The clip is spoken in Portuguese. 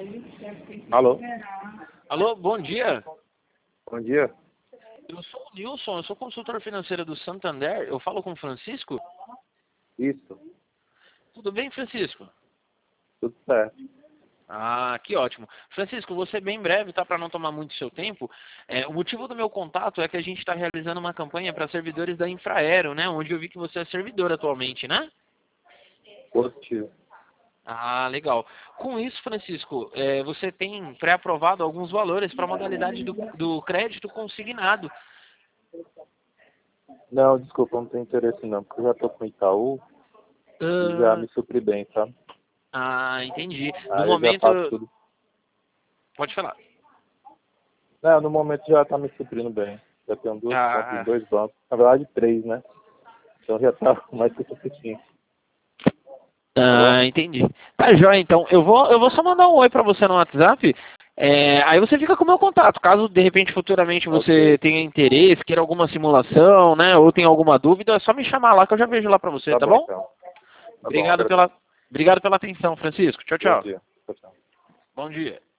Alô? Alô, bom dia. Bom dia. Eu sou o Nilson, eu sou consultor financeiro do Santander. Eu falo com o Francisco? Isso. Tudo bem, Francisco? Tudo certo. Ah, que ótimo. Francisco, vou ser bem breve, tá? Para não tomar muito seu tempo. O motivo do meu contato é que a gente está realizando uma campanha para servidores da Infraero, né? Onde eu vi que você é servidor atualmente, né? Positivo. Ah, legal. Com isso, Francisco, você tem pré-aprovado alguns valores para a modalidade do crédito consignado. Não, desculpa, não tenho interesse não, porque eu já tô com o Itaú e já Ah, me supri bem, sabe? entendi. No Aí eu já momento, faço tudo. pode falar. Não, no momento já tá me suprindo bem. Já tenho duas contas em Ah, dois bancos. Na verdade, três, né? Então já tá mais que suficiente. Tá bom? entendi. Tá joia, então. Eu vou só mandar um oi pra você no WhatsApp. Aí você fica com o meu contato. Caso de repente futuramente você Ok. tenha interesse, queira alguma simulação, né? Ou tenha alguma dúvida, é só me chamar lá que eu já vejo lá pra você, Tá tá bom bom? então. Tá bom, Obrigado agradeço. pela atenção, Francisco. Tchau, Bom tchau. dia. Tchau, tchau. Bom dia.